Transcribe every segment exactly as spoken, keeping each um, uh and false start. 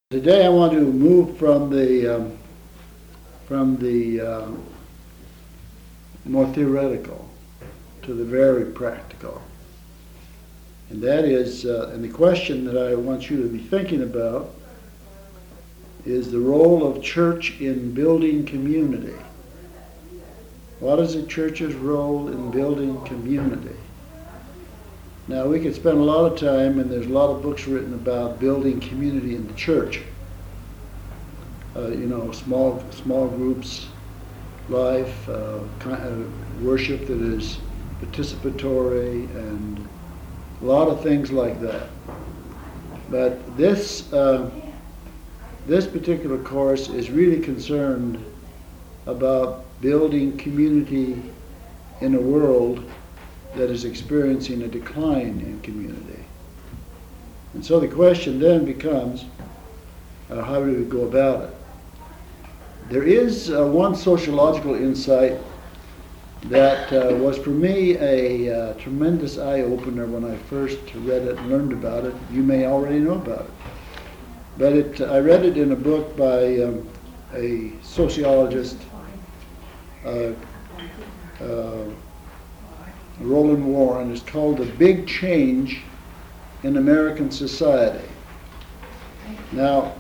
Today I want to move from the um, from the um, more theoretical to the very practical, and that is, uh, and the question that I want you to be thinking about is the role of church in building community. What is a church's role in building community? Now, we could spend a lot of time, and there's a lot of books written about building community in the church. Uh, you know, small small groups, life, uh, kind of worship that is participatory, and a lot of things like that. But this uh, this particular course is really concerned about building community in a world that is experiencing a decline in community. And so the question then becomes, uh, how do we go about it? There is uh, one sociological insight that uh, was for me a uh, tremendous eye-opener when I first read it and learned about it. You may already know about it. But it, I read it in a book by um, a sociologist, uh, uh, Roland Warren. It's called The Big Change in American Society. Now,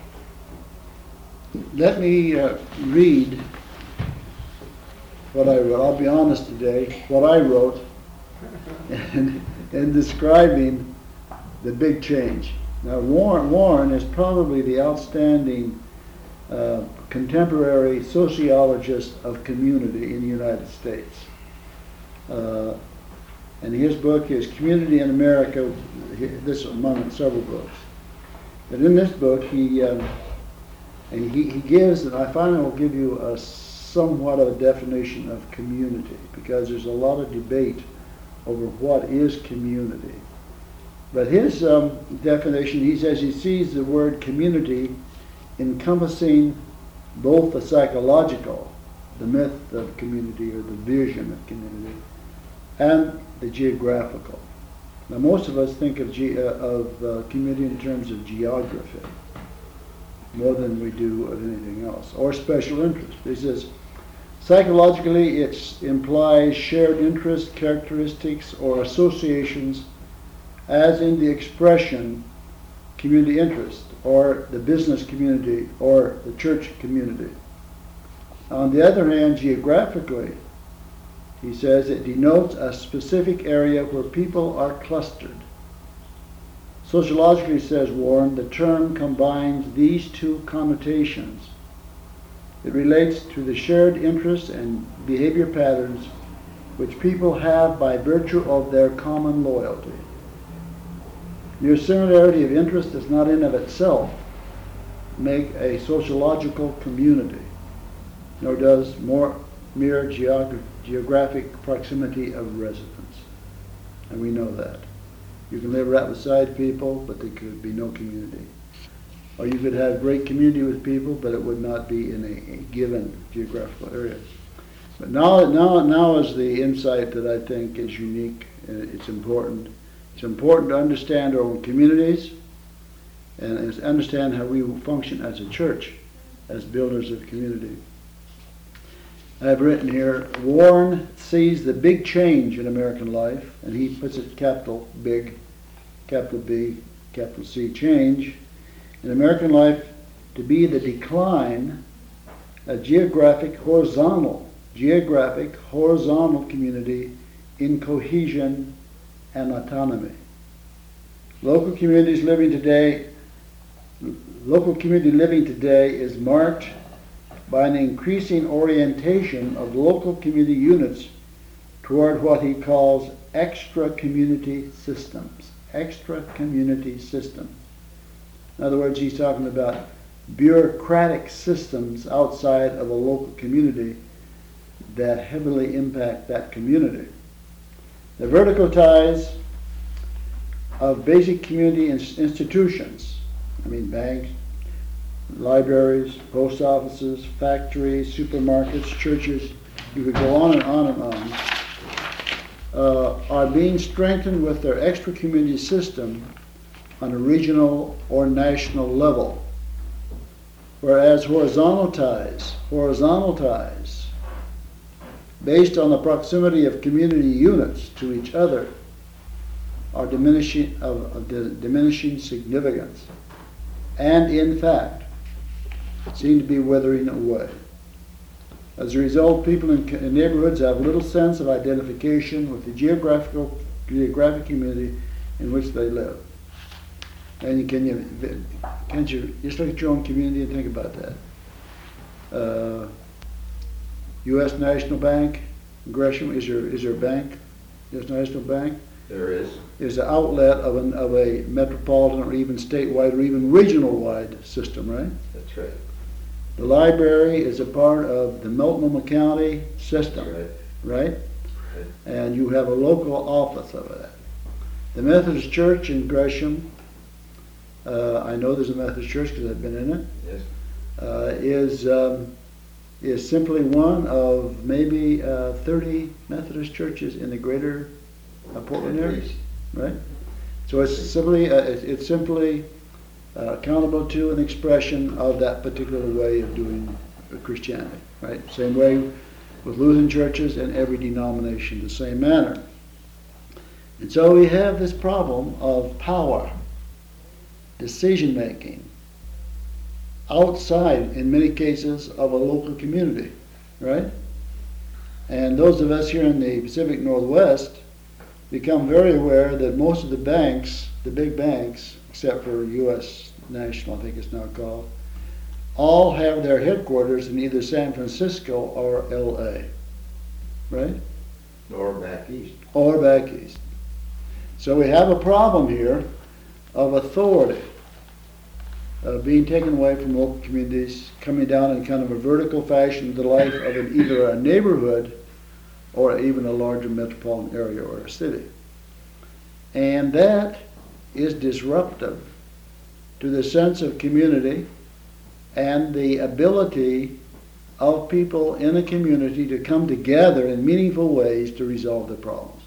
let me uh, read what I wrote. I'll be honest today, what I wrote in, in describing the big change. Now, Warren, Warren is probably the outstanding uh, contemporary sociologist of community in the United States. Uh, and his book is Community in America, this among several books. But in this book, he um, and he, he gives, and I finally will give you a somewhat of a definition of community, because there's a lot of debate over what is community. But his um, definition, he says he sees the word community encompassing both the psychological, the myth of community or the vision of community, and the geographical. Now, most of us think of, ge- uh, of uh, community in terms of geography more than we do of anything else, or special interest. He says, psychologically, it implies shared interest, characteristics, or associations, as in the expression community interest, or the business community, or the church community. On the other hand, geographically, he says it denotes a specific area where people are clustered. Sociologically, says Warren, the term combines these two connotations. It relates to the shared interests and behavior patterns which people have by virtue of their common loyalty. Mere similarity of interest does not in of itself make a sociological community, nor does more mere geog- geographic proximity of residence. And we know that. You can live right beside people, but there could be no community. Or you could have great community with people, but it would not be in a, a given geographical area. But now, now, now is the insight that I think is unique, and it's important. It's important to understand our own communities and understand how we function as a church, as builders of community. I've written here, Warren sees the big change in American life, and he puts it capital big, capital B, capital C, change in American life to be the decline of geographic horizontal, geographic horizontal community in cohesion and autonomy. Local communities living today, local community living today is marked by an increasing orientation of local community units toward what he calls extra community systems. Extra community systems. In other words, he's talking about bureaucratic systems outside of a local community that heavily impact that community. The vertical ties of basic community institutions, I mean banks, libraries, post offices, factories, supermarkets, churches, you could go on and on and on, uh, are being strengthened with their extra community system on a regional or national level. Whereas horizontal ties, horizontal ties, based on the proximity of community units to each other, are diminishing of, of di- diminishing significance, and in fact, seem to be withering away. As a result, people in, in neighborhoods have little sense of identification with the geographical geographic community in which they live. And you can you can't you just look at your own community and think about that. Uh, U S National Bank, Gresham is your is your bank, U S National Bank. There is. Is the outlet of an of a metropolitan or even statewide or even regional wide system, right? That's right. The library is a part of the Multnomah County system, That's right? right. And you have a local office of that. The Methodist Church in Gresham, uh, I know there's a Methodist Church because I've been in it, Yes. uh, is um, is simply one of maybe uh, thirty Methodist churches in the greater uh, Portland At area, least. right? So it's simply uh, it- it's simply uh, accountable to an expression of that particular way of doing Christianity, right? Same way with Lutheran churches and every denomination, the same manner. And so we have this problem of power, decision making, outside, in many cases, of a local community, right? And those of us here in the Pacific Northwest become very aware that most of the banks, the big banks, except for U S National, I think it's now called, all have their headquarters in either San Francisco or L A, right? Or back east. Or back east. So we have a problem here of authority uh, being taken away from local communities, coming down in kind of a vertical fashion to the life of an, either a neighborhood or even a larger metropolitan area or a city. And that is disruptive to the sense of community and the ability of people in a community to come together in meaningful ways to resolve their problems.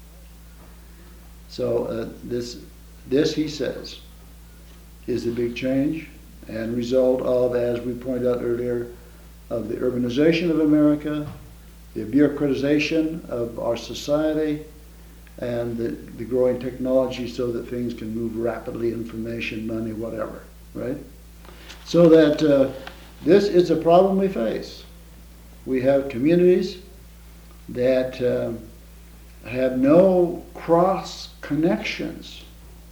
So uh, this, this, he says, is a big change and result of, as we pointed out earlier, of the urbanization of America, the bureaucratization of our society, and the, the growing technology so that things can move rapidly, information, money, whatever, right? So that uh, this is a problem we face. We have communities that um, have no cross connections.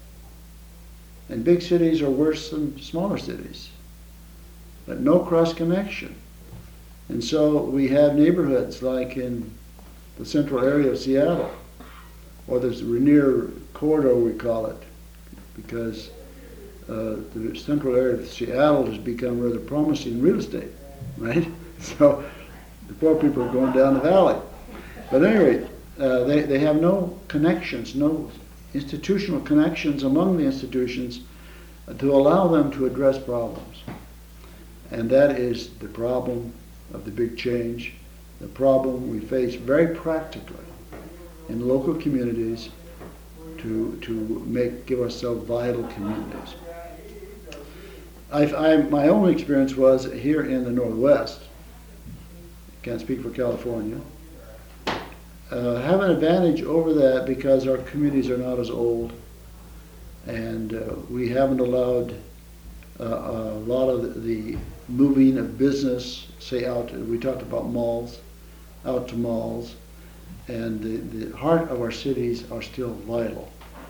And big cities are worse than smaller cities, but no cross connection. And so we have neighborhoods like in the central area of Seattle, or the Rainier Corridor we call it, because uh, the central area of Seattle has become rather promising real estate, right? So the poor people are going down the valley. But anyway, uh, they, they have no connections, no institutional connections among the institutions to allow them to address problems. And that is the problem of the big change, the problem we face very practically in local communities to to make give ourselves vital communities. I've, I, my own experience was here in the Northwest, can't speak for California, uh, have an advantage over that because our communities are not as old, and uh, we haven't allowed uh, a lot of the moving of business, say out, we talked about malls, out to malls, and the, the heart of our cities are still vital.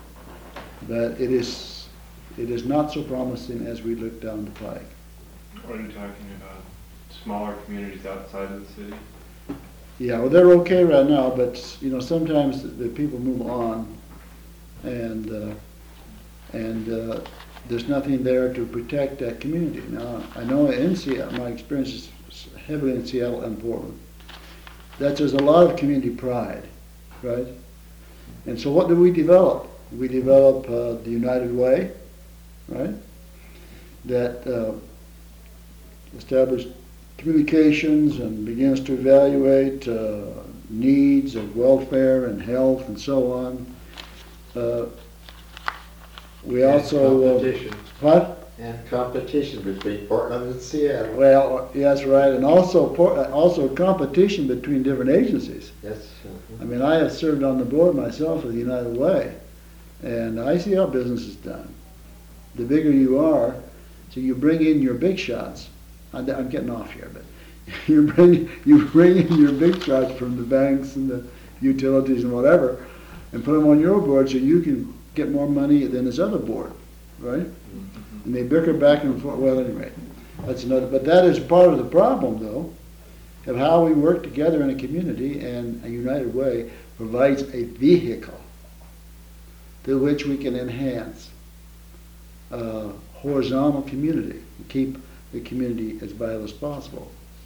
But it is it is not so promising as we look down the pike. What are you talking about? Smaller communities outside of the city? Yeah, well, they're okay right now, but you know sometimes the, the people move on, and uh, and uh, there's nothing there to protect that community. Now, I know in Seattle, my experience is heavily in Seattle and Portland, that there's a lot of community pride, right? And so what do we develop? We develop uh, the United Way, right? That uh, established communications and begins to evaluate uh, needs of welfare and health and so on. Uh, we And also... Uh, competition. what? And competition between Portland and Seattle. Well, yes, right, and also, por- uh, also competition between different agencies. Yes. I mean, I have served on the board myself of the United Way, and I see how business is done. The bigger you are, so you bring in your big shots. I'm I'm getting off here, but you bring, you bring in your big shots from the banks and the utilities and whatever, and put them on your board so you can get more money than this other board, right? And they bicker back and forth. Well, anyway, that's another. But that is part of the problem, though, of how we work together in a community. And a United Way provides a vehicle through which we can enhance uh, horizontal community and keep the community as vital as possible.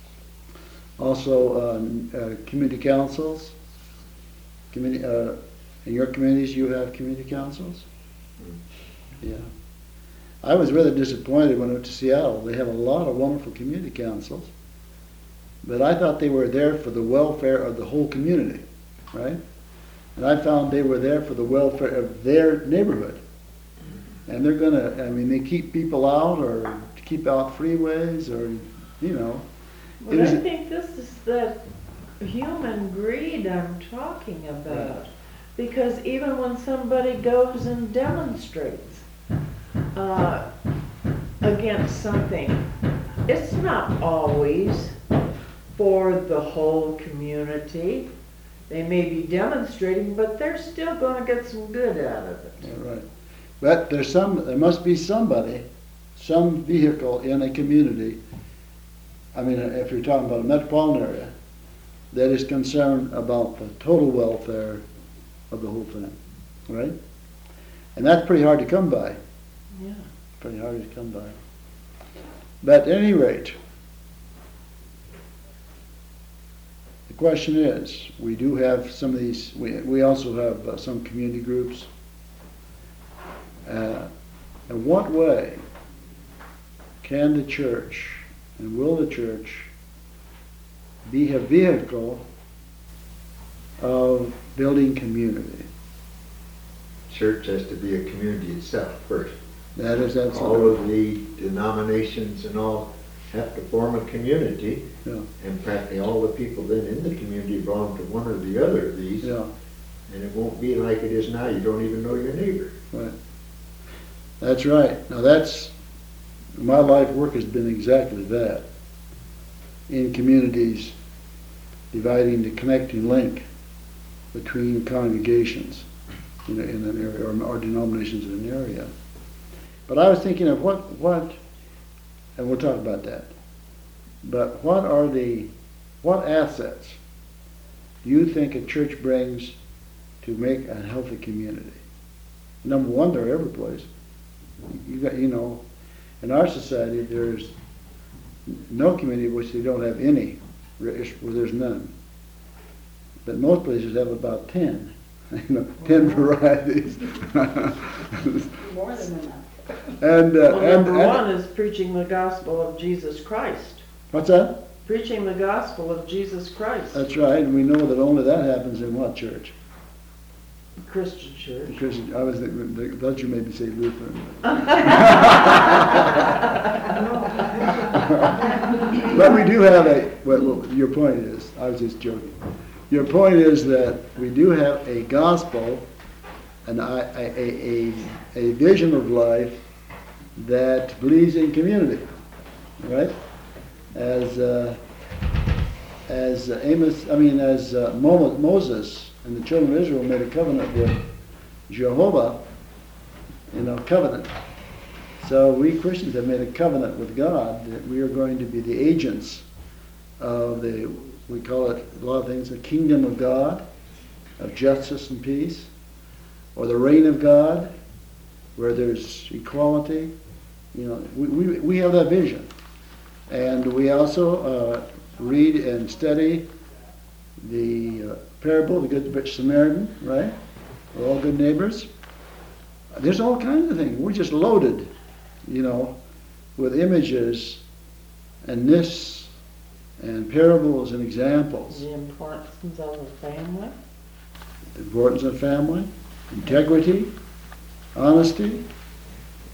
Also, um, uh, community councils. Community, uh, in your communities, you have community councils. Yeah. I was rather disappointed when I went to Seattle. They have a lot of wonderful community councils, but I thought they were there for the welfare of the whole community, right? And I found they were there for the welfare of their neighborhood. And they're gonna, I mean, they keep people out or keep out freeways or, you know. But I think this is the human greed I'm talking about. Right. Because even when somebody goes and demonstrates uh, against something, it's not always for the whole community. They may be demonstrating, but they're still going to get some good out of it. Yeah, right. But there's some, there must be somebody, some vehicle in a community, I mean, if you're talking about a metropolitan area, that is concerned about the total welfare of the whole thing, right? And that's pretty hard to come by. Yeah. Pretty hard to come by. But at any rate, the question is, we do have some of these, we, we also have uh, some community groups. Uh, in what way can the church, and will the church, be a vehicle of building community? Church has to be a community itself first. That is, that's all of the denominations and all have to form a community. Yeah. And practically all the people then in the community belong to one or the other of these. Yeah. And it won't be like it is now. You don't even know your neighbor. Right. That's right. Now that's, my life work has been exactly that. In communities, dividing the connecting link between congregations in, a, in an area, or, or denominations in an area. But I was thinking of what, what, and we'll talk about that, but what are the, what assets do you think a church brings to make a healthy community? Number one, they're every place. You got, you know, in our society, there's no community which they don't have any, where there's none. But most places have about ten, you know, ten varieties. More than enough. And, uh, Well, and, number and one is preaching the gospel of Jesus Christ. what's that? Preaching the gospel of Jesus Christ. That's right, and we know that only that happens in what church? Christian church. Christian. I was thinking, I thought you maybe say Lutheran. But we do have a, what, what your point is, I was just joking. Your point is that we do have a gospel, and a, a, a, a vision of life that believes in community, right? As uh, as uh, Amos, I mean, as uh, Mo- Moses and the children of Israel made a covenant with Jehovah, you know, covenant. So we Christians have made a covenant with God that we are going to be the agents of the, we call it a lot of things, the kingdom of God, of justice and peace, or the reign of God, where there's equality. You know, we, we, we have that vision. And we also uh, read and study the uh, parable of the Good Rich Samaritan, right? We're all good neighbors. There's all kinds of things. We're just loaded, you know, with images and myths and parables and examples. The importance of the family. The importance of family, integrity, honesty,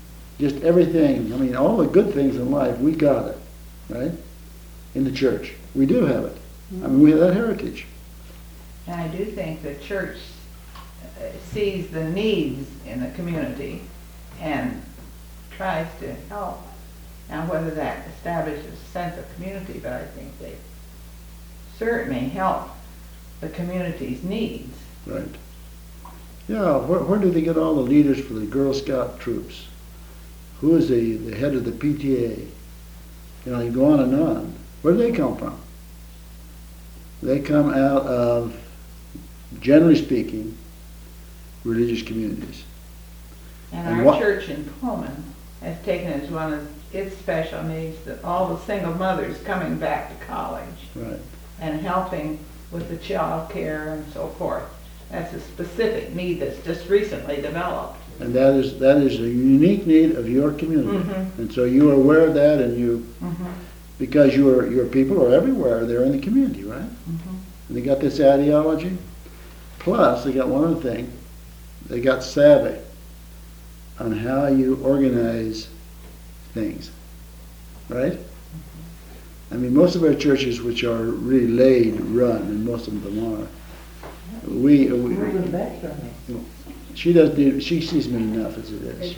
just everything. I mean, all the good things in life, we got it, right? In the church. We do have it. I mean, we have that heritage. And I do think the church uh, sees the needs in the community and tries to help. Now, whether that establishes a sense of community, but I think they certainly help the community's needs. Right. Yeah, where, where do they get all the leaders for the Girl Scout troops? Who is the, the head of the P T A? You know, you go on and on. Where do they come from? They come out of, generally speaking, religious communities. And And our what- church in Pullman has taken as one of its special needs that all the single mothers coming back to college Right. and helping with the child care and so forth. That's a specific need that's just recently developed. And that is, that is a unique need of your community. Mhm. And so you are aware of that, and you, Mm-hmm. because your, your people are everywhere, they're in the community, right? Mm-hmm. And they got this ideology. Plus, they got one other thing. They got savvy on how you organize things, right? I mean, most of our churches, which are really laid run, and most of them are, we, we she doesn't do, she sees me enough as it is.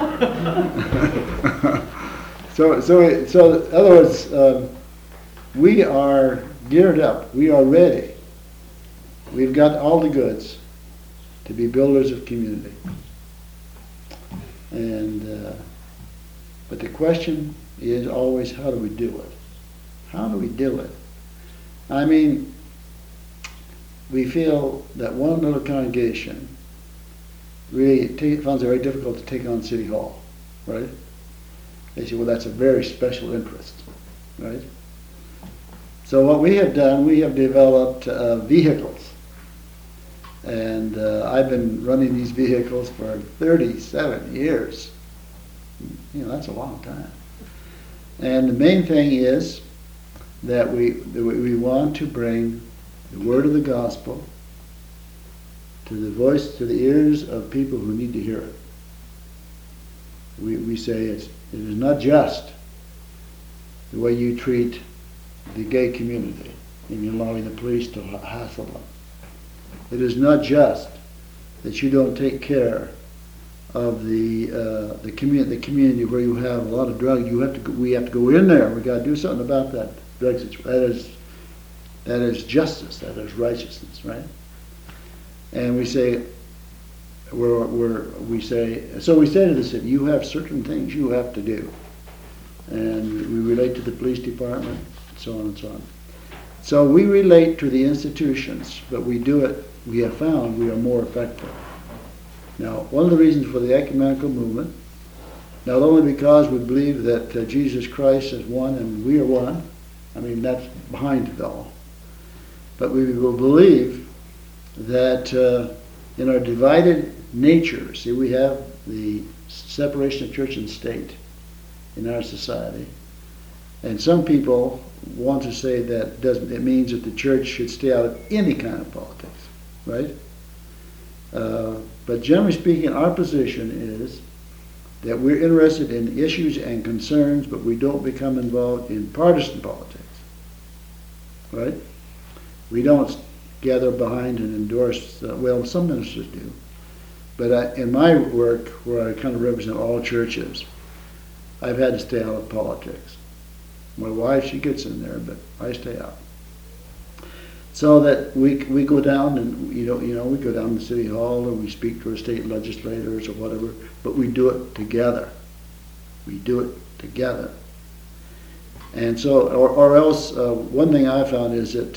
so, so, it- so, in other words, um, we are geared up. We are ready. We've got all the goods to be builders of community. And, uh, but the question is always, how do we do it? How do we do it? I mean, we feel that one little congregation really ta- finds it very difficult to take on City Hall, right? They say, well, that's a very special interest, right? So what we have done, we have developed uh, vehicles. And uh, I've been running these vehicles for thirty-seven years. You know, that's a long time. And the main thing is that we, that we we want to bring the word of the gospel to the voice, to the ears of people who need to hear it. We, we say it's, it is not just the way you treat the gay community in allowing the police to ha- hassle them. It is not just that you don't take care of the uh, the community, the community where you have a lot of drugs. You have to. Go, we have to go in there. We got to do something about that drug situation. That is that is justice. That is righteousness, right? And we say, we're, we're we say. So we say to the city, you have certain things you have to do, and we relate to the police department, so on and so on. So we relate to the institutions, but we do it. We have found we are more effective. Now, one of the reasons for the ecumenical movement, not only because we believe that uh, Jesus Christ is one and we are one, I mean, that's behind it all, but we will believe that uh, in our divided nature, see, we have the separation of church and state in our society, and some people want to say that doesn't, it means that the church should stay out of any kind of politics, right? Uh, but generally speaking, our position is that we're interested in issues and concerns, but we don't become involved in partisan politics, right? We don't gather behind and endorse, uh, well, some ministers do, but I, in my work, where I kind of represent all churches, I've had to stay out of politics. My wife, she gets in there, but I stay out. So that we we go down and you know you know we go down to City Hall or we speak to our state legislators or whatever, but we do it together. We do it together. And so, or, or else, uh, one thing I found is that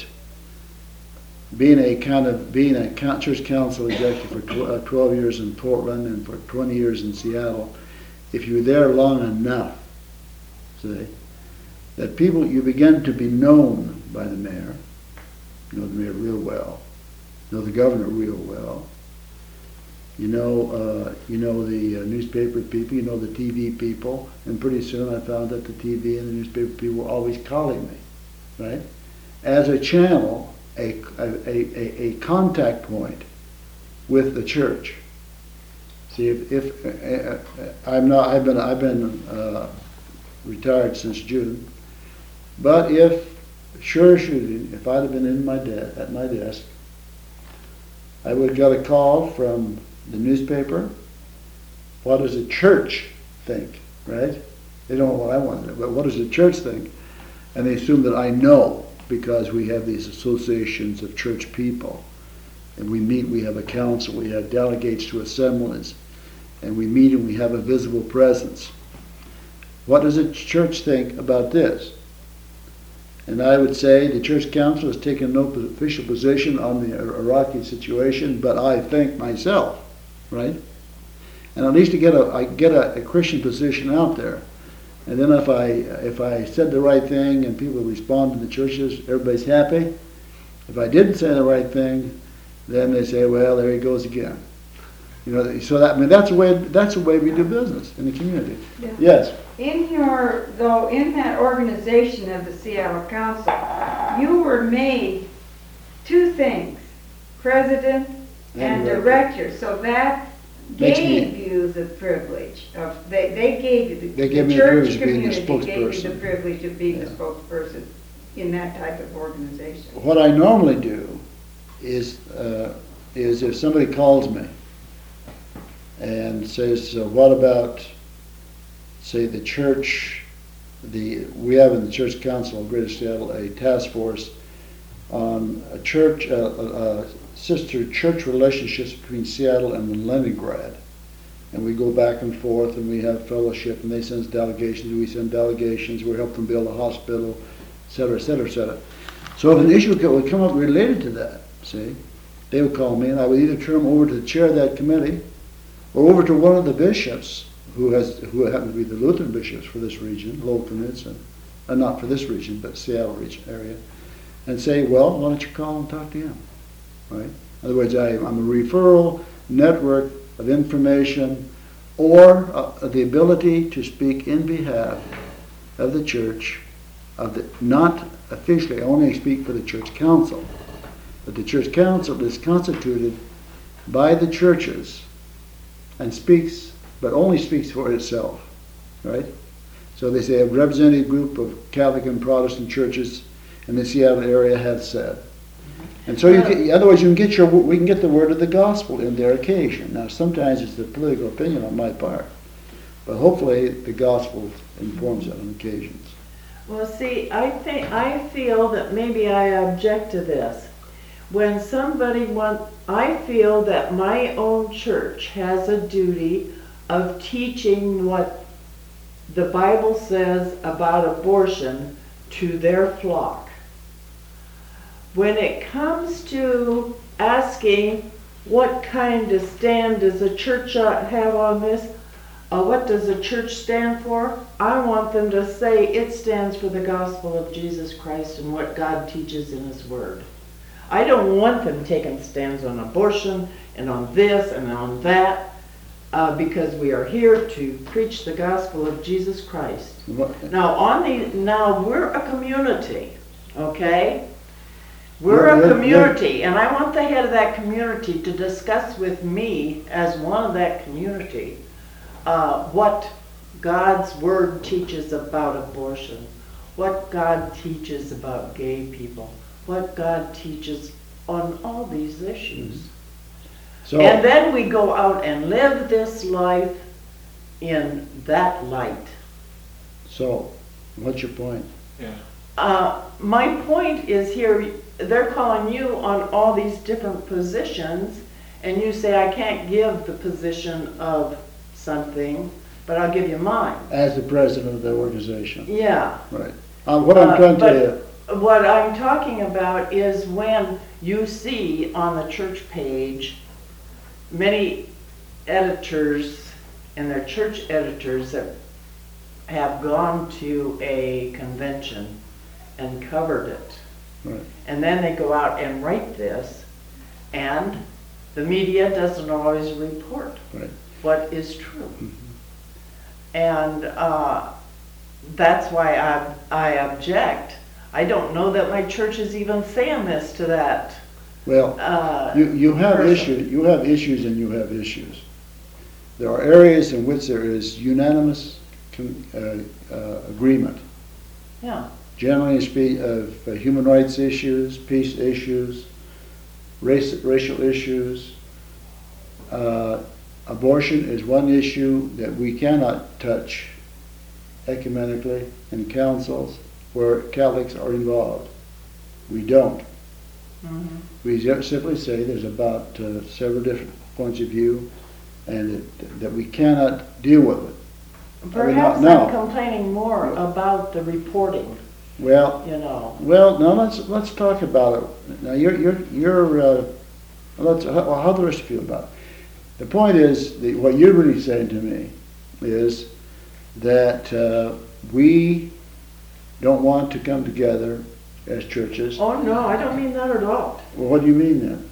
being a kind of being a church council executive for tw- uh, twelve years in Portland and for twenty years in Seattle, if you're there long enough, see, that people, you begin to be known by the mayor, you know the mayor real well, you know the governor real well, you know, uh, you know the uh, newspaper people, you know the T V people, and pretty soon I found that the T V and the newspaper people were always calling me, right? As a channel, a, a, a, a contact point with the church. See, if, if, uh, uh, I'm not, I've been, I've been, uh, retired since June. But if, sure as shooting, if I'd have been in my de- at my desk, I would have got a call from the newspaper. What does the church think, right? They don't know what I want to know, but what does the church think? And they assume that I know, because we have these associations of church people. And we meet, we have a council, we have delegates to assemblies, and we meet and we have a visible presence. What does the church think about this? And I would say the church council has taken no official position on the Iraqi situation, but I think myself, right? And at least to get a, I get a, a Christian position out there. And then if I, if I said the right thing and people respond to the churches, everybody's happy. If I didn't say the right thing, then they say, well, there he goes again. You know, so that, I mean, that's the way, that's the way we do business in the community. Yeah. Yes. In your, though, in that organization of the Seattle Council, you were made two things, president And and director. director, so that Makes gave me- you the privilege of, they, they gave you, the They gave the me the church privilege of being the community gave you the spokesperson. privilege of being the Yeah. spokesperson in that type of organization. What I normally do is, uh, is if somebody calls me and says, so what about, say, the church, the, we have in the Church Council of Greater Seattle a task force on a church, uh, uh, sister church relationships between Seattle and Leningrad. And we go back and forth and we have fellowship and they send delegations, we send delegations, we help them build a hospital, et cetera, et cetera, et cetera. So if an issue would come up related to that, see, they would call me and I would either turn them over to the chair of that committee or over to one of the bishops who has, who happen to be the Lutheran bishops for this region, Lowell Peninsula, uh, not for this region, but Seattle region area, and say, well, why don't you call and talk to him, right? In other words, I, I'm a referral network of information or uh, the ability to speak in behalf of the church, of the, not officially, I only speak for the church council, but the church council is constituted by the churches and speaks, but only speaks for itself, right? So they say a representative group of Catholic and Protestant churches in the Seattle area have said. And so you can, otherwise you can get your, we can get the word of the gospel in their occasion. Now sometimes it's a political opinion on my part, but hopefully the gospel informs it on occasions. Well, see, I think, I feel that maybe I object to this. When somebody want, I feel that my own church has a duty of teaching what the Bible says about abortion to their flock. When it comes to asking what kind of stand does a church have on this, uh, what does a church stand for, I want them to say it stands for the gospel of Jesus Christ and what God teaches in His Word. I don't want them taking stands on abortion and on this and on that, uh, because we are here to preach the gospel of Jesus Christ. What- Now, on the now we're a community, okay? We're Yeah, a yeah, community, and I want the head of that community to discuss with me, as one of that community, uh, what God's Word teaches about abortion, what God teaches about gay people, what God teaches on all these issues. So, And then we go out and live this life in that light. so, what's your point? Yeah. Uh, my point is here, they're calling you on all these different positions, and you say, I can't give the position of something, but I'll give you mine. As the president of the organization, Yeah. right? Uh, what I'm Uh, trying but to, What I'm talking about is when you see on the church page many editors and their church editors that have gone to a convention and covered it. right, And then they go out and write this, and the media doesn't always report right. what is true. And uh, that's why I, I object. I don't know that my church is even saying this to that. Well, Uh, you, you have person. issues, you have issues and you have issues. there are areas in which there is unanimous con- uh, uh, agreement. Yeah. Generally speaking, of uh, human rights issues, peace issues, race, racial issues. Uh, abortion is one issue that we cannot touch ecumenically in councils where Catholics are involved. We don't. Mhm. We ju- simply say there's about uh, several different points of view and that, that we cannot deal with it. Perhaps no. I'm complaining more about the reporting, Well, you know. well, now let's let's talk about it. Now you're you're you're. Uh, let's how, how the rest feel about it. The point is, the, what you're really saying to me is that uh, we don't want to come together as churches. Oh, no, I don't mean that at all. Well, what do you mean then?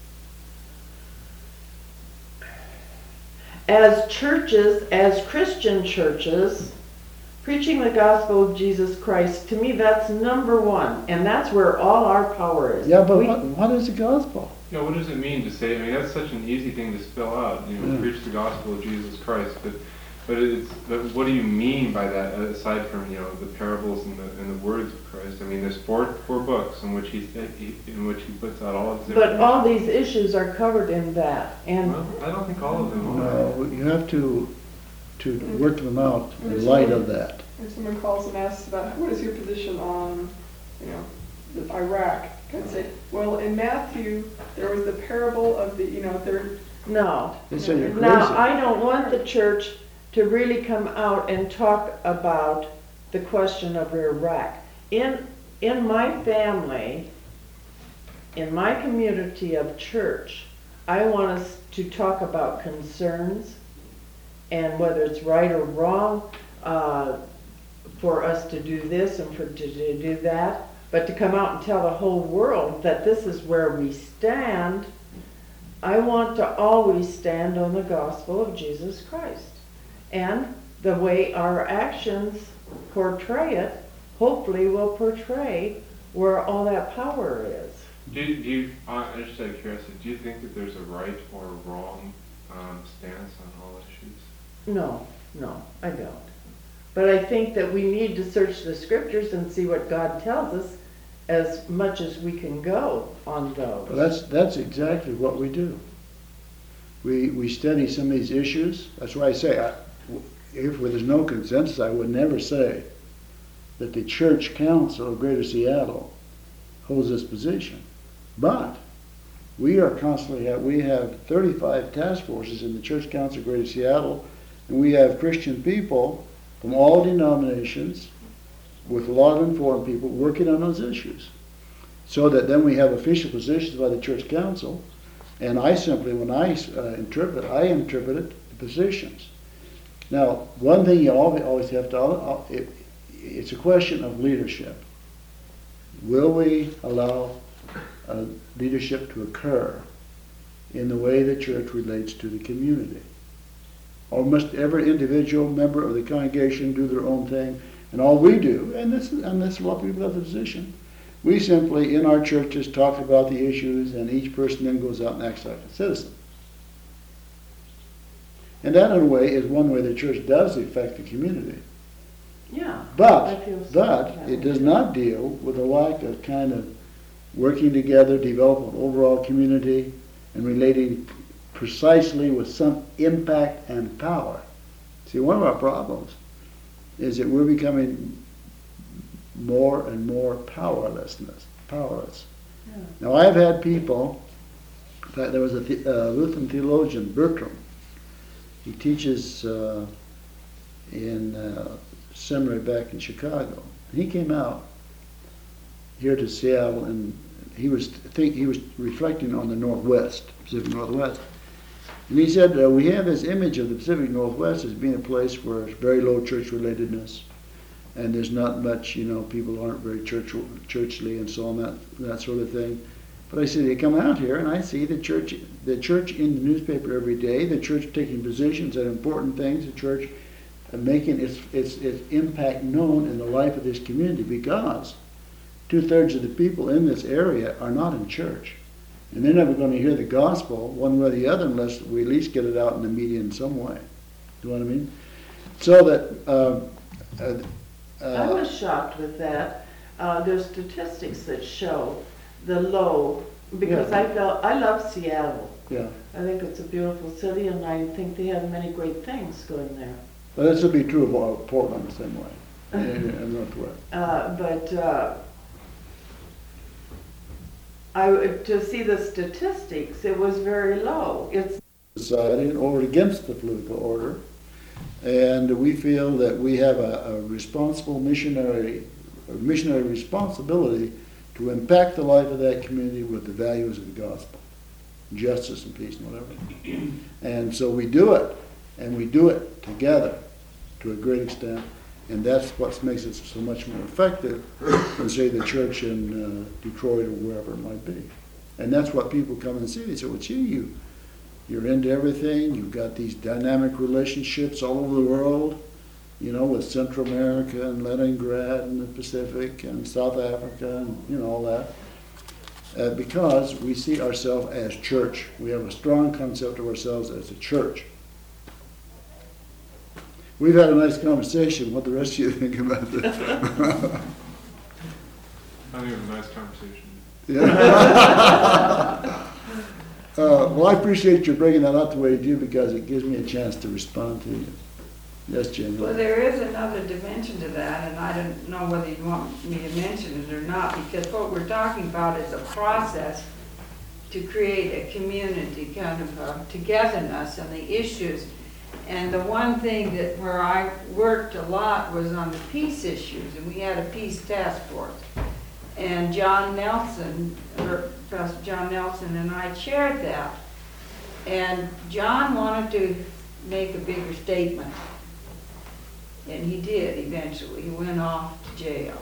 As churches, as Christian churches, preaching the gospel of Jesus Christ, to me that's number one, and that's where all our power is. Yeah, but We- what, what is the gospel? You know, what does it mean to say, I mean, that's such an easy thing to spell out, you know, Yeah. preach the gospel of Jesus Christ, but, but it's, but what do you mean by that, aside from, you know, the parables and the, and the words of Christ? I mean, there's four, four books in which he, in which he puts out all of his But all information. these issues are covered in that, and Well, I don't think all of them are. No, you have to to work them out in light of that. If someone calls and asks about, what is your position on, you know, the Iraq? I'd say, well, in Matthew, there was the parable of the, you know, there, no. They say you're Now, crazy. I don't want the church to really come out and talk about the question of Iraq. In, in my family, in my community of church, I want us to talk about concerns and whether it's right or wrong uh, for us to do this and for to do that. But to come out and tell the whole world that this is where we stand, I want to always stand on the gospel of Jesus Christ. And the way our actions portray it, hopefully will portray where all that power is. Do you, do you, uh, just out of curiosity, do you think that there's a right or a wrong um, stance on all issues? No, no, I don't. But I think that we need to search the scriptures and see what God tells us as much as we can go on those. Well, that's that's exactly what we do. We we study some of these issues. That's why I say, I, if there's no consensus, I would never say that the Church Council of Greater Seattle holds this position. But we are constantly have, we have thirty-five task forces in the Church Council of Greater Seattle, and we have Christian people from all denominations, with a lot of informed people working on those issues. So that then we have official positions by the church council, and I simply, when I uh, interpret, I interpret the positions. Now, one thing you always always have to, uh, it, it's a question of leadership. Will we allow uh, leadership to occur in the way the church relates to the community? Or must every individual member of the congregation do their own thing? And all we do, and this is, and this is what people have the position, we simply, in our churches, talk about the issues, and each person then goes out and acts like a citizen. And that, in a way, is one way the church does affect the community. Yeah. I But, feel so but that it way. does not deal with the lack of kind of working together, develop an overall community, and relating precisely with some impact and power. See, one of our problems is that we're becoming more and more powerlessness, powerless. Yeah. Now, I've had people, in fact, there was a the, uh, Lutheran theologian, Bertram. He teaches uh, in uh, seminary back in Chicago. He came out here to Seattle, and he was think he was reflecting on the Northwest, Pacific Northwest. And he said, uh, we have this image of the Pacific Northwest as being a place where there's very low church relatedness, and there's not much, you know, people aren't very church, churchly and so on, that, that sort of thing. But I said, they come out here, and I see the church, the church in the newspaper every day, the church taking positions on important things, the church uh, making its, its, its impact known in the life of this community, because two-thirds of the people in this area are not in church. And they're never gonna hear the gospel one way or the other unless we at least get it out in the media in some way. Do you know what I mean? So that, um, uh, I uh, was shocked with that. Uh, there's statistics that show the low, because Yeah. I felt, I love Seattle. yeah, I think it's a beautiful city and I think they have many great things going there. well, this would be true of all- Portland the same way, and, and Northwest. Uh, but, uh, I, would- to see the statistics, it was very low. It's, Society or against the political order. And we feel that we have a, a responsible missionary, a missionary responsibility to impact the life of that community with the values of the gospel, justice and peace and whatever. And so we do it, and we do it together to a great extent. And that's what makes it so much more effective than, say, the church in uh, Detroit or wherever it might be. And that's what people come and see. They say, well, gee, you, you're into everything. You've got these dynamic relationships all over the world, you know, with Central America and Leningrad and the Pacific and South Africa and, you know, all that. Uh, because we see ourselves as church. We have a strong concept of ourselves as a church. We've had a nice conversation. What the rest of you think about this? I think it was a nice conversation. Yeah. Uh, well, I appreciate you bringing that up the way you do because it gives me a chance to respond to you. Yes, Jenny? Well, there is another dimension to that, and I don't know whether you want me to mention it or not, because what we're talking about is a process to create a community, kind of a togetherness on the issues. And the one thing that where I worked a lot was on the peace issues, and we had a peace task force. And John Nelson, or Pastor John Nelson and I chaired that. And John wanted to make a bigger statement. And he did eventually. He went off to jail.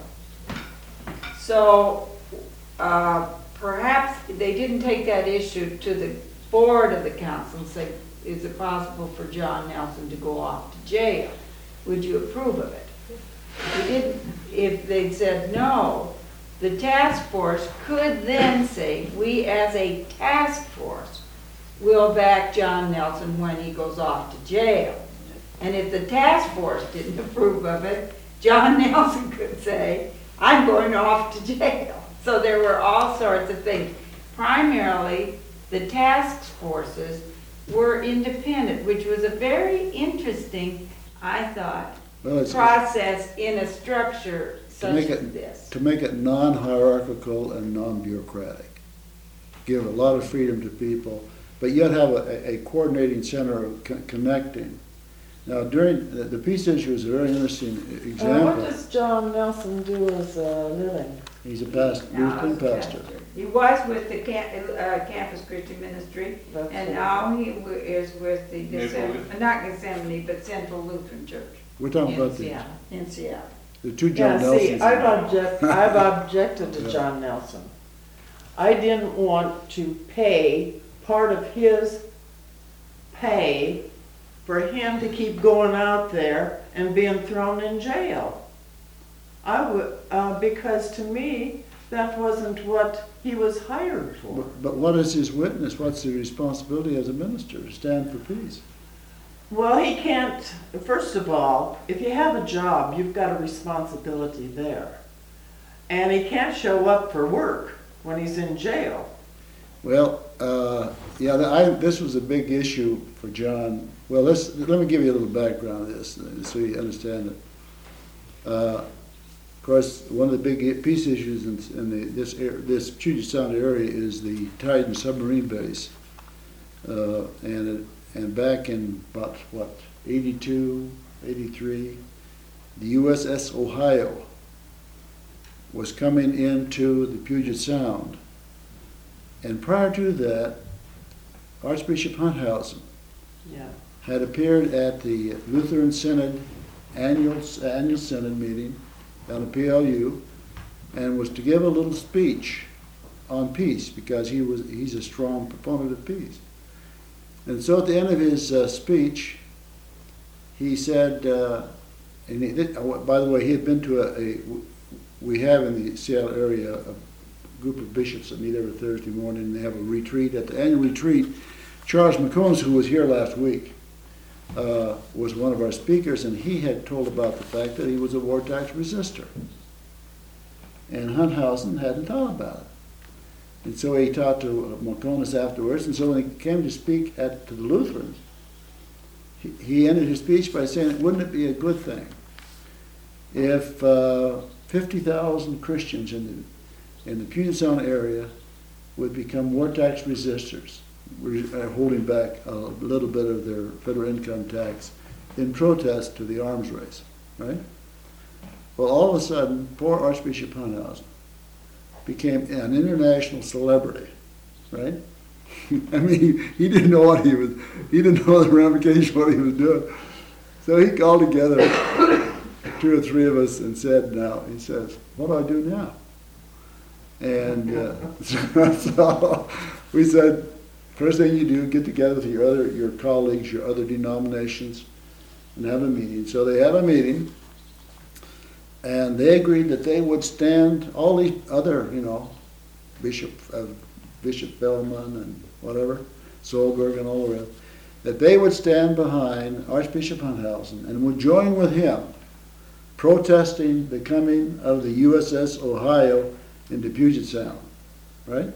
So uh, perhaps they didn't take that issue to the board of the council and say, is it possible for John Nelson to go off to jail? Would you approve of it? If they didn't, if they'd said no, the task force could then say, we as a task force will back John Nelson when he goes off to jail. And if the task force didn't approve of it, John Nelson could say, I'm going off to jail. So there were all sorts of things. Primarily, the task forces were independent, which was a very interesting, I thought, Well, it's- process in a structure such make as it- this. to make it non-hierarchical and non-bureaucratic. Give a lot of freedom to people, but yet have a, a coordinating center of co- connecting. Now, during, the, the peace issue is a very interesting uh, what example. does John Nelson do as a living? He's a pastor, Now, Lutheran as a pastor. He was with the Cam- uh, Campus Christian Ministry, That's and it. now he w- is with the, Maple Gethsemane- Leaf. not Gethsemane, but Central Lutheran Church We're talking in about the, Seattle. in Seattle. the two Yeah, John see, Nelsons. I've object, I've objected to Yeah. John Nelson. I didn't want to pay part of his pay for him to keep going out there and being thrown in jail. I would, uh, because to me, that wasn't what he was hired for. But, but what is his witness? What's his responsibility as a minister? To stand for peace. Well, he can't, first of all, if you have a job, you've got a responsibility there. And he can't show up for work when he's in jail. Well, uh, yeah, I, this was a big issue for John. Well, let's, let me give you a little background of this so you understand it. Uh, of course, one of the big peace issues in, in the, this air, this Puget Sound area is the Titan submarine base. Uh, and, it, and back in about, what, eighty-two, eighty-three, the U S S Ohio was coming into the Puget Sound. And prior to that, Archbishop Hunthausen Yeah. had appeared at the Lutheran Synod annual, annual Synod meeting down at P L U and was to give a little speech on peace because he was he's a strong proponent of peace. And so at the end of his uh, speech, he said, uh, and he, by the way, he had been to a, a we have in the Seattle area a group of bishops that meet every Thursday morning, and they have a retreat. At the annual retreat, Charles McCombs, who was here last week, uh, was one of our speakers, and he had told about the fact that he was a war tax resistor. And Hunthausen hadn't thought about it. And so he talked to McCombs afterwards, and so when he came to speak at to the Lutherans, he, he ended his speech by saying, wouldn't it be a good thing if uh, fifty thousand Christians in the, in the Puget Sound area would become war tax resistors, uh, holding back a little bit of their federal income tax in protest to the arms race, right? Well, all of a sudden, poor Archbishop Hunthausen became an international celebrity, right? I mean, he didn't know what he was, he didn't know the ramifications of what he was doing. So he called together two or three of us and said, now, he says, what do I do now? And uh, so, so we said, first thing you do, get together with your other, your colleagues, your other denominations, and have a meeting. So they had a meeting, and they agreed that they would stand, all these other, you know, Bishop uh, Bishop Feldman and whatever, Solberg and all the rest, that they would stand behind Archbishop Hunthausen and would join with him protesting the coming of the U S S Ohio into Puget Sound, right?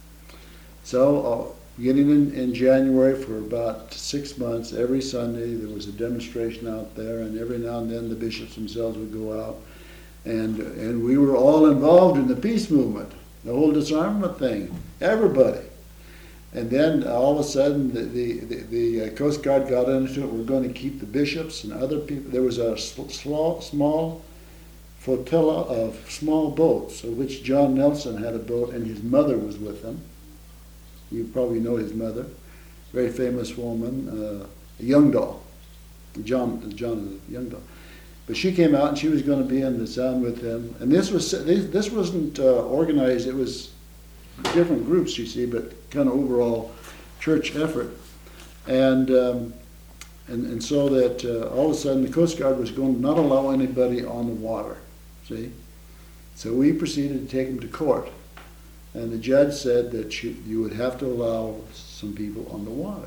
So, uh, beginning in, in January for about six months, every Sunday there was a demonstration out there, and every now and then the bishops themselves would go out. And, and we were all involved in the peace movement, the whole disarmament thing, everybody. And then all of a sudden the, the, the, the uh, Coast Guard got into it. We're going to keep the bishops and other people. There was a small, small flotilla of small boats, of which John Nelson had a boat, and his mother was with them. You probably know his mother, very famous woman, uh, Youngdahl, John, John Youngdahl. But she came out and she was going to be in the Sound with him. And this was this, this wasn't uh, organized. It was different groups, you see, but kind of overall church effort. And um, and and so that uh, all of a sudden the Coast Guard was going to not allow anybody on the water. See, so we proceeded to take them to court, and the judge said that you, you would have to allow some people on the water.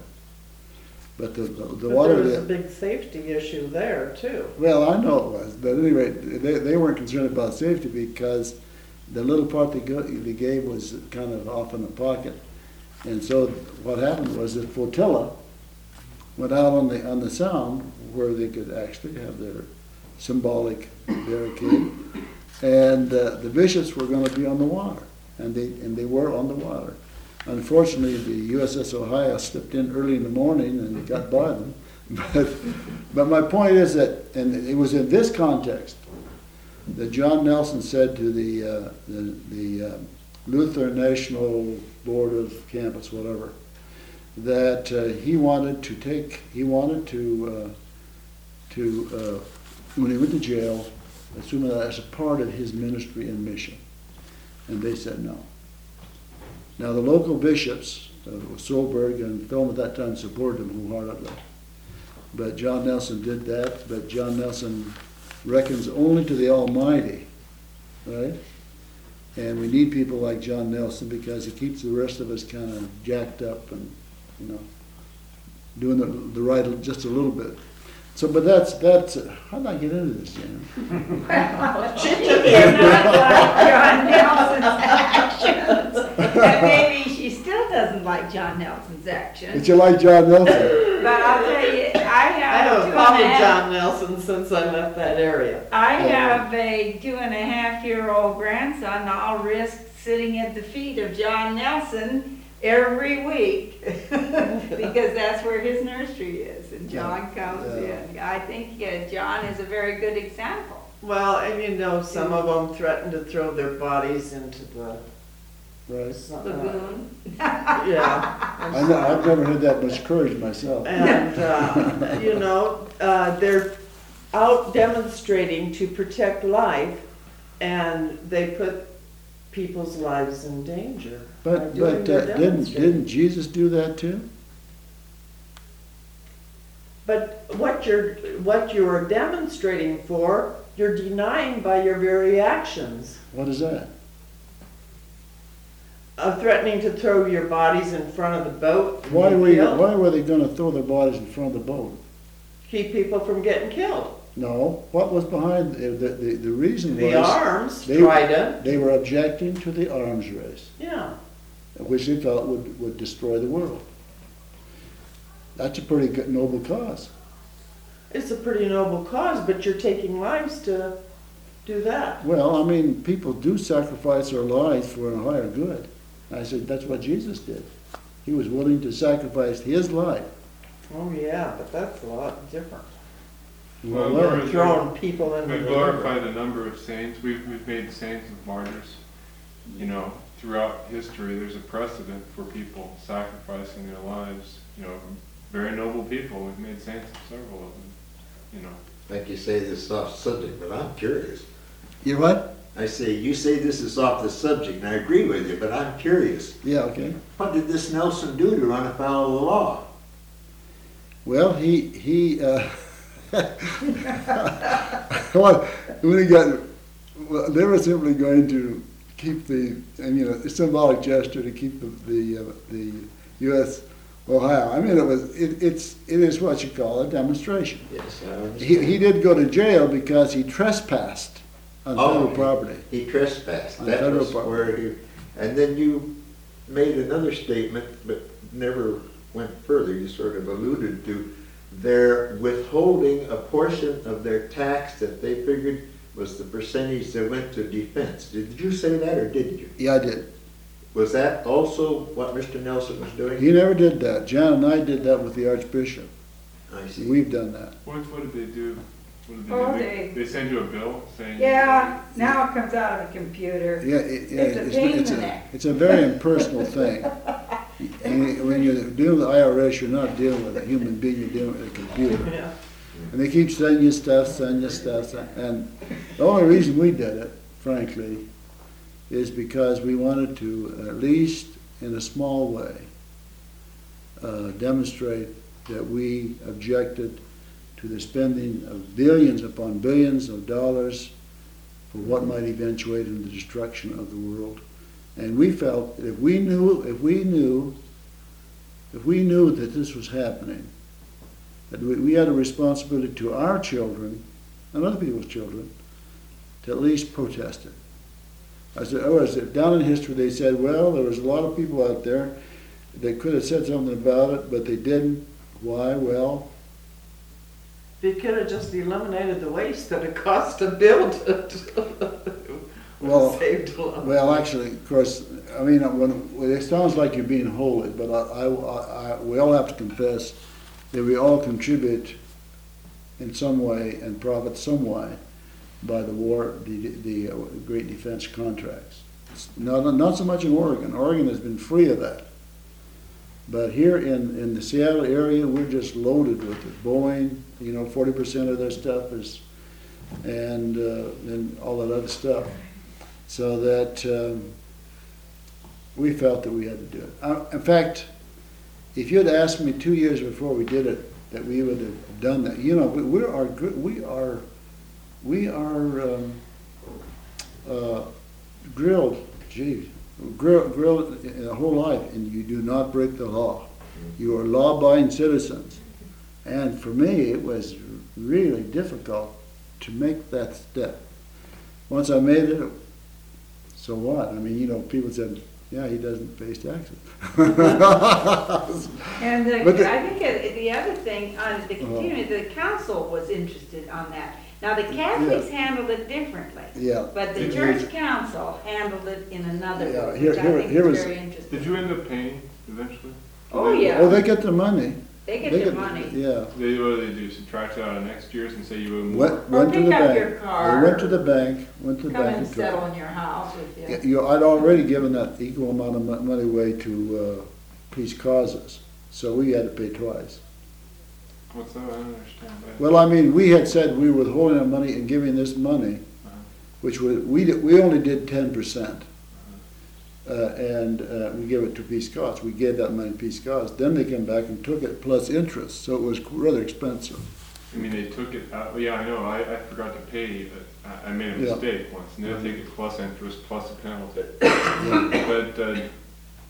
But the, the, the But water... there was a that, big safety issue there, too. well, I know it was, but at any rate, they, they weren't concerned about safety because the little part they, go, they gave was kind of off in the pocket. And so what happened was the flotilla went out on the, on the Sound where they could actually have their symbolic barricade. And uh, the bishops were going to be on the water, and they, and they were on the water. Unfortunately, the U S S Ohio slipped in early in the morning and got by them. But, but my point is that, and it was in this context that John Nelson said to the uh, the, the uh, Lutheran National Board of Campus, whatever, that uh, he wanted to take, he wanted to, uh, to uh, when he went to jail, assume that as a part of his ministry and mission. And they said no. Now the local bishops, uh, Solberg and Film at that time, supported him wholeheartedly. But John Nelson did that, but John Nelson reckons only to the Almighty, right? And we need people like John Nelson because he keeps the rest of us kind of jacked up and, you know, doing the, the right just a little bit. So, but that's, that's, uh, how did I get into this, Jan? She did not like John Nelson's actions. And maybe she still doesn't like John Nelson's actions. Did you like John Nelson? But I'll tell you, I I have two haven't and a followed half- John Nelson since I left that area. I have a two and a half year old grandson. I'll risk sitting at the feet of John Nelson every week because that's where his nursery is, and John comes Yeah. in. I think uh, John is a very good example. Well, and you know, some of them threaten to throw their bodies into the, Right. Lagoon. yeah. I know, I've never had that much courage myself. And, uh, you know, uh, they're out demonstrating to protect life, and they put people's lives in danger by But, doing but their uh, didn't, demonstrating. didn't Jesus do that too? But what you're, what you're demonstrating for, you're denying by your very actions. What is that? uh, threatening to throw your bodies in front of the boat. and Why be were, you- killed. why were they gonna throw their bodies in front of the boat? Keep people from getting killed. No, what was behind, the, the, the the reason The was, arms, they- trident, they were objecting to the arms race, yeah. which they felt would, would destroy the world. That's a pretty good, noble cause. It's a pretty noble cause, but you're taking lives to do that. Well, I mean, people do sacrifice their lives for a higher good. I said, that's what Jesus did. He was willing to sacrifice his life. Oh, yeah, but that's a lot different. Well, Well, there is- Throwing people in the We've river. glorified a number of saints. We've, we've made saints of martyrs. You know, throughout history, there's a precedent for people sacrificing their lives. You know, very noble people. We've made saints of several of them. You know, Like you say, this is off subject, but I'm curious. You what? I say, you say this is off the subject, and I agree with you, but I'm curious. Yeah, okay. What did this Nelson do to run afoul of the law? Well, he, he, uh, well, when he got, well, they were simply going to keep the, and you know, a symbolic gesture to keep the, the, uh, the U S Ohio. I mean, it was, it, it's, it is what you call a demonstration. Yes, I understand. He, he did go to jail because he trespassed on Oh, federal he- property. He trespassed. On That federal was property. where he, and then you made another statement, but never went further. You sort of alluded to their withholding a portion of their tax that they figured was the percentage that went to defense. Did you say that, or didn't you? Yeah, I did. Was that also what Mister Nelson was doing? He never did that. Jan and I did that with the Archbishop. I see. We've done that. what, what did they do? What did they Oh, do? they- They, they send you a bill saying. Yeah, now it comes out of the computer. Yeah, it, yeah, It's a pain in it's the a, neck. it's a very impersonal thing. And when you're dealing with I R S, you're not dealing with a human being, you're dealing with a computer. Yeah. And they keep sending you stuff, sending you stuff, send- and the only reason we did it, frankly, is because we wanted to, at least in a small way, uh, demonstrate that we objected to the spending of billions upon billions of dollars for what might eventuate in the destruction of the world. And we felt that if we knew, if we knew, if we knew that this was happening, that we, we had a responsibility to our children and other people's children to at least protest it. I said, oh, I said, down in history they said, well, there was a lot of people out there that could have said something about it, but they didn't. Why? Well, They could have just eliminated the waste that it cost to build it. Well, Saved a lot. well, actually, of course, I mean, when, well, it sounds like you're being holy, but I, I, I, we all have to confess that we all contribute in some way and profit some way by the war, the, the uh, great defense contracts. It's not, not so much in Oregon. Oregon has been free of that. But here in, in the Seattle area, we're just loaded with it. Boeing, you know, forty percent of their stuff is, and, uh, and all that other stuff. So that um, we felt that we had to do it. Uh, in fact, if you had asked me two years before we did it that we would have done that, you know, we, we are good. We are, we are um, uh, grilled. Gee, grilled, grilled in a whole life, and you do not break the law. You are law-abiding citizens, and for me, it was really difficult to make that step. Once I made it, so what? I mean, you know, people said, yeah, he doesn't pay his taxes. And the, But the- I think it- the other thing, on the community, the council was interested on that. Now, the Catholics handled it differently, Yeah. but the It church was- council handled it in another Yeah, way, here- which I here- think here is was- very interesting. Did you end up paying eventually? Oh, Oh, yeah, they get the money. they get They their get- money. Yeah. They, what do they do? Subtract it out of next year's and say you owe more? Went, went to pick the up bank. your car. They went to the bank, went to the Come bank and and took settle it. in your house with Yeah, you. You know, I'd already given that equal amount of mon- money away to uh, peace causes, so we had to pay twice. What's that? I don't understand that. Well, I mean, we had said we were withholding our money and giving this money, Uh-huh. which was, we, did- we only did ten percent. Uh, and uh, we gave it to Peace Cause. We gave that money to Peace Cause. Then they came back and took it plus interest, so it was rather expensive. I mean, they took it out, yeah, I know, I, I forgot to pay, uh, I I made a Yeah. mistake once, and they'll take it plus interest plus a penalty. Yeah. But, uh,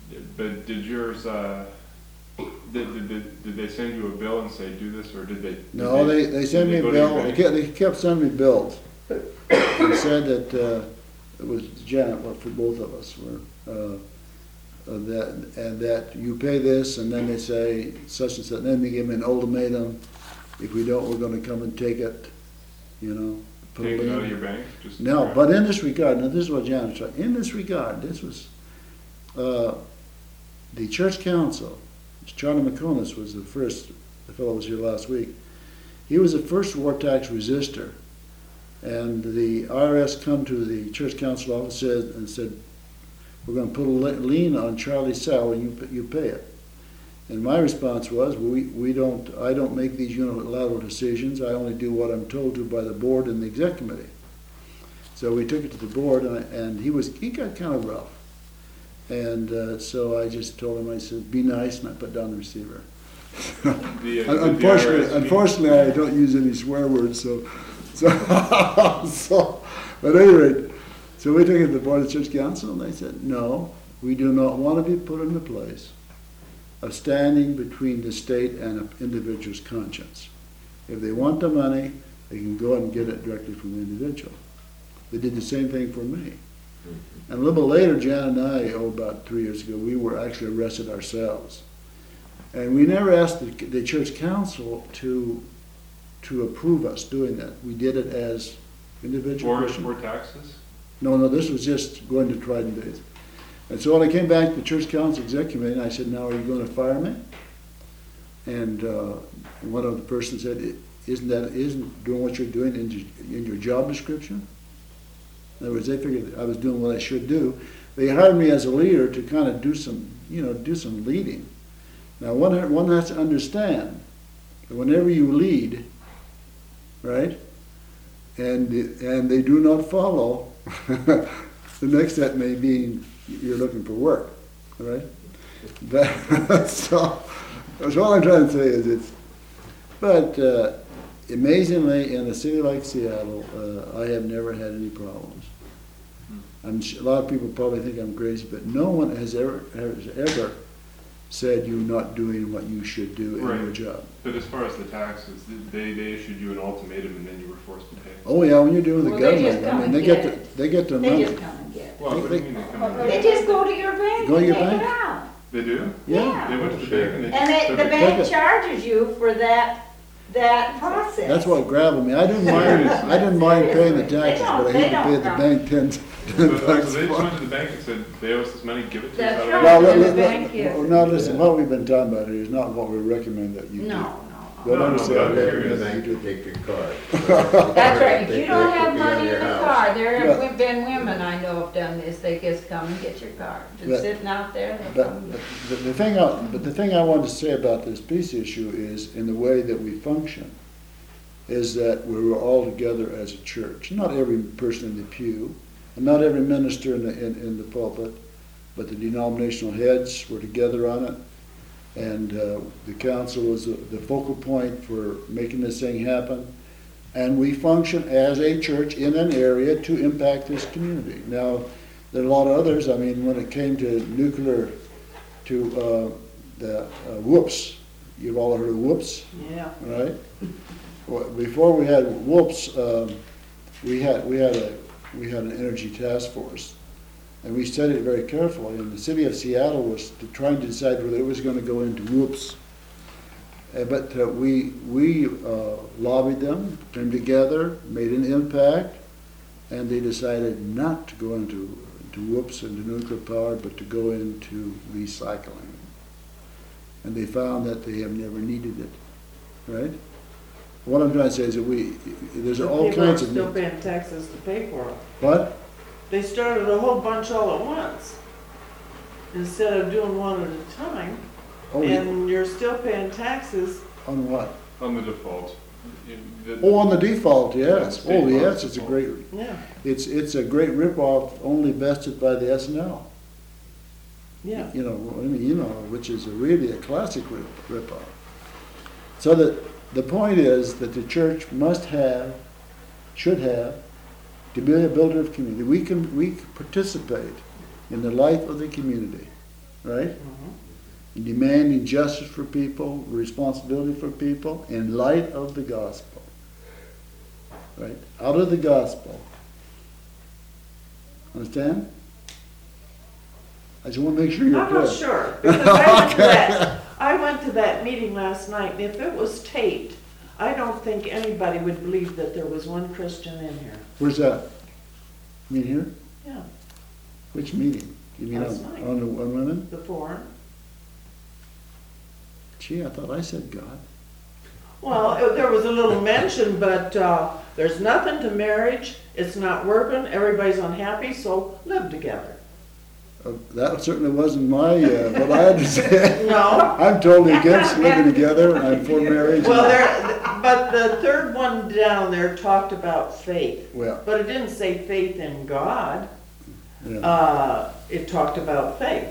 But did yours, uh, did, did, did, did they send you a bill and say, do this, or did they? did No, they, they sent me did a go to your bill, they bank? kept, they kept sending me bills. They said that, uh, it was Janet, well, for both of us, were, uh, uh, that, and that you pay this, and then they say such and such, and then they give me an ultimatum, if we don't, we're gonna come and take it, you know. put Take it it out in. of your bank? Just No, but in this regard, now this is what Janet said, in this regard, this was, uh, the church council, Charlie McComas was the first, the fellow was here last week, he was the first war tax resistor. And the I R S come to the church council office and said, we're gonna put a lien on Charlie's salary, you, you pay it. And my response was, we, we don't, I don't make these unilateral decisions, I only do what I'm told to by the board and the exec committee. So we took it to the board, and, I, and he was, he got kind of rough. And uh, so I just told him, I said, be nice, and I put down the receiver. The, uh, did the Unfortunately, I R S unfortunately, I don't use any swear words, so, so, so, but at any rate, so we took it to the Board of Church Council, and they said, no, we do not want to be put in the place of standing between the state and an individual's conscience. If they want the money, they can go and get it directly from the individual. They did the same thing for me. And a little bit later, Jan and I, oh, about three years ago, we were actually arrested ourselves. And we never asked the, the church council to, to approve us doing that. We did it as individual For, Christians. for taxes? No, no, this was just going to Trident Days. And so when I came back to the church council exec committee, I said, now are you going to fire me? And uh, one of the persons said, isn't that, isn't doing what you're doing in, your- in your job description? In other words, they figured that I was doing what I should do. They hired me as a leader to kind of do some, you know, do some leading. Now, one, one has to understand that whenever you lead, right, and, and they do not follow, the next step may be you're looking for work, all right? But, so, so all I'm trying to say is it's, but uh, amazingly, in a city like Seattle, uh, I have never had any problems. I'm, su- a lot of people probably think I'm crazy, but no one has ever, has ever said you're not doing what you should do in your Right. job. But as far as the taxes, they, they issued you an ultimatum and then you were forced to pay. Oh yeah, when you're doing the Well, they just government, I come mean, and they get get, it. the, they get their They money. just come and get it. Well, what do you mean they come in? They just go to your bank Go to and your take bank? it out. They do? Yeah, They went to the bank and they. And they, took the it. bank Take it. charges you for that, that process. that's what graveled me. I didn't mind, I didn't mind paying the taxes, They don't- but I they hate to pay don't the come. bank ten, ten So, so bucks they just more. went to the bank and said, they owe us this money, give it to us. That's out of right. our- Well, And let- the let- bank let- is- now listen, what we've been talking about here is not what we recommend that you do. No, no. But No, no, understand but I'm that- curious. The bank to take your card. That's right, if you don't have They money could in be the on your car, house. there Yeah. have been women I know have done this, they just come and get your car. But- Just sitting out there, they But, come. but the, the thing I, but the thing I wanted to say about this peace issue is, in the way that we function, is that we were all together as a church. Not every person in the pew, and not every minister in the, in, in the pulpit, but the denominational heads were together on it. And uh, the council was the the focal point for making this thing happen. And we function as a church in an area to impact this community. Now, there are a lot of others. I mean, when it came to nuclear, to uh, the uh, whoops, you've all heard of whoops, Yeah. right? Well, before we had whoops, um, we had we had a we had an energy task force, and we studied it very carefully. And the city of Seattle was to trying to decide whether it was going to go into whoops. Uh, but uh, we we uh, lobbied them, came together, made an impact, and they decided not to go into to whoops into nuclear power, but to go into recycling. And they found that they have never needed it, right? What I'm trying to say is that we, there's The all people are kinds of still needs. paying taxes to pay for it. What? They started a whole bunch all at once, instead of doing one at a time, Oh, you- and you're still paying taxes. on what? On the default. You- the- Oh, on the default, yes. State Oh, law yes, it's a default. great, Yeah, it's, it's a great ripoff only vested by the S and L. yeah. You know, I mean, you know, which is a really a classic rip, ripoff. So that, the point is that the church must have, should have, to be a builder of community. We can, we can participate in the life of the community right? Mhm. Demanding justice for people, responsibility for people in light of the gospel. Right? Out of the gospel. Understand? I just want to make sure you're I'm clear. not sure, because I went to that, I went to that meeting last night, and if it was taped, I don't think anybody would believe that there was one Christian in here. Where's that? Meet here? Yeah, Which meeting? You mean on, Last night. on, the- on women? the forum. Gee, I thought I said God. Well, it- there was a little mention, but uh, there's nothing to marriage, it's not working, everybody's unhappy, so live together. Uh, that certainly wasn't my, uh, what I understand. No? I'm totally against living together, and I'm for marriage. Well, there, but the third one down there talked about faith, Well, but it didn't say faith in God. yeah. Uh, it talked about faith.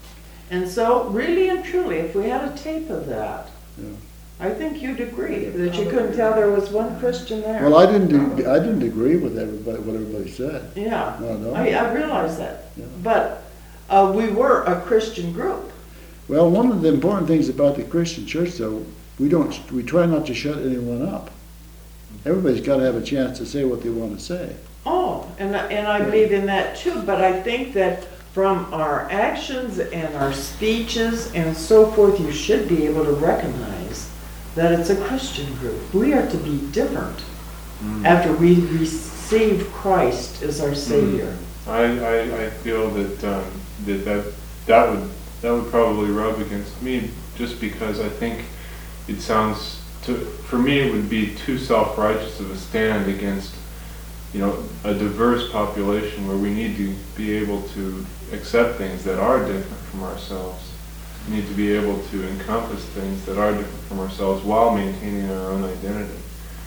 And so, really and truly, if we had a tape of that, Yeah. I think you'd agree that you couldn't tell there was one Christian there. Well, I didn't, do- I didn't agree with everybody, what everybody said. Yeah, No, no. I, I realize that. Yeah. But uh, we were a Christian group. Well, one of the important things about the Christian church, though, we don't, we try not to shut anyone up. Everybody's got to have a chance to say what they want to say. Oh, and, I- and I believe in that too, but I think that from our actions and our speeches and so forth, you should be able to recognize that it's a Christian group. We are to be different after we receive Christ as our Savior. I, I, I feel that, um, that, that, that would, that would probably rub against me, just because I think it sounds, to, for me it would be too self-righteous of a stand against, you know, a diverse population where we need to be able to accept things that are different from ourselves. We need to be able to encompass things that are different from ourselves while maintaining our own identity.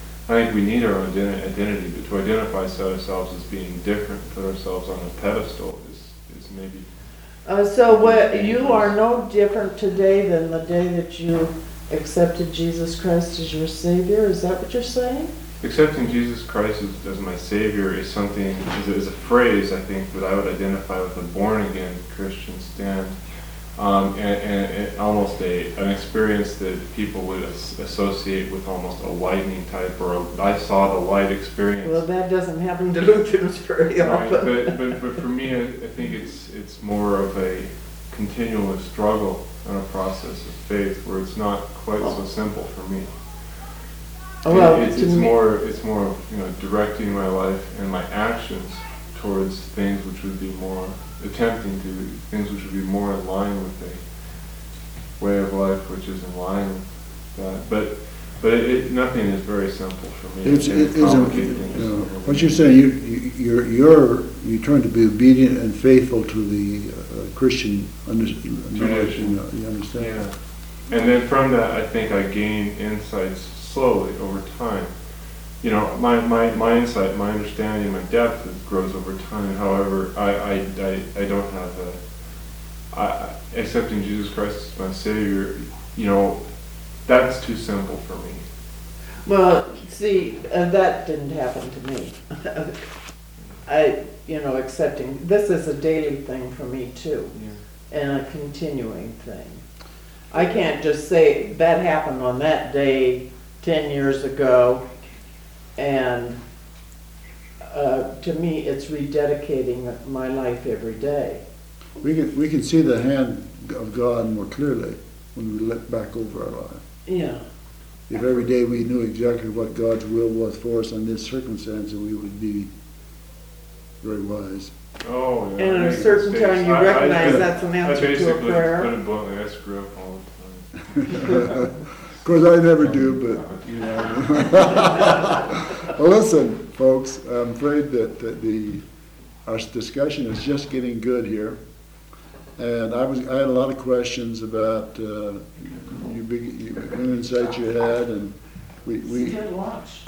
I think we need our own identi- identity, but to identify ourselves as being different, put ourselves on a pedestal is, is maybe. Uh, so what, you are no different today than the day that you accepted Jesus Christ as your Savior? Is that what you're saying? Accepting Jesus Christ as, as my Savior is something, is a, is a phrase, I think, that I would identify with a born-again Christian stand. Um, and, and, and almost a, an experience that people would as, associate with almost a lightning type, or a, I saw the light experience. Well, that doesn't happen to Lutherans very Right, often. but, but, but for me, I, I think it's, it's more of a continuous struggle and a process of faith where it's not quite so simple for me. Well, it's, to it's me- more, it's more, you know, directing my life and my actions towards things which would be more, attempting to, things which would be more in line with a way of life which is in line with that. But, but it, it, nothing is very simple for me. It's, I it can't is, a- complicate things. you know, what you're saying, you, you- you're, you're, you're trying to be obedient and faithful to the uh, Christian under- knowledge, you know, you understand? Yeah. And then from that, I think I gain insights slowly over time. You know, my, my, my insight, my understanding, my depth is, grows over time. However, I, I, I, I don't have a, I, accepting Jesus Christ as my Savior, you know, that's too simple for me. Well, see, uh, that didn't happen to me. I, you know, accepting, this is a daily thing for me too, Yeah. and a continuing thing. I can't just say, that happened on that day ten years ago, and uh, to me, it's rededicating my life every day. We can, we can see the hand of God more clearly when we look back over our life. Yeah. If every day we knew exactly what God's will was for us in this circumstance, we would be very wise. Oh, yeah. And I at a make certain mistakes. time, you I- I- recognize that's an I answer to a basically, prayer. put it bluntly, I screw up all the time. Of course, I never do, but, you know. Well, listen, folks, I'm afraid that, that the, our discussion is just getting good here. And I was, I had a lot of questions about, uh, you big, you, new insights you had, and we, we, Had lunch.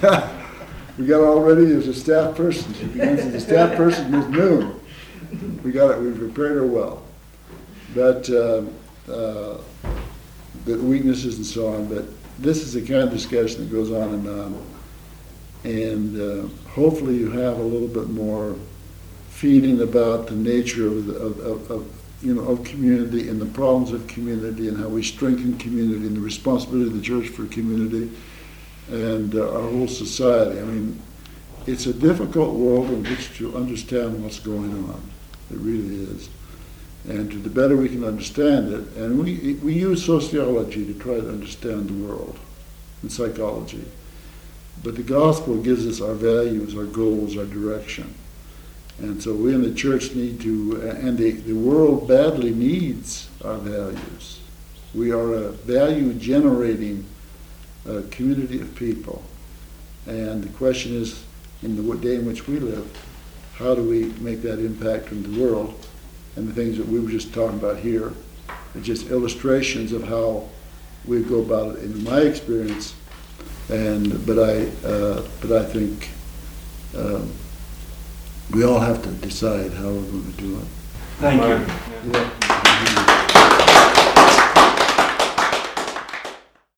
we got all ready as a staff person. She begins as a staff person at noon. We got it, we prepared her well. But, uh, uh, the weaknesses and so on, but this is the kind of discussion that goes on and on. And uh, hopefully you have a little bit more feeling about the nature of, the, of, of, of you know, of community and the problems of community and how we strengthen community and the responsibility of the church for community and uh, our whole society. I mean, it's a difficult world in which to understand what's going on. It really is. And to the better we can understand it, and we, we use sociology to try to understand the world and psychology. But the gospel gives us our values, our goals, our direction. And so we in the church need to, and the, the world badly needs our values. We are a value-generating uh, community of people. And the question is, in the day in which we live, how do we make that impact in the world? And the things that we were just talking about here are just illustrations of how we go about it in my experience. And but I uh, but I think um, we all have to decide how we're going to do it. Thank you. Right. Yeah.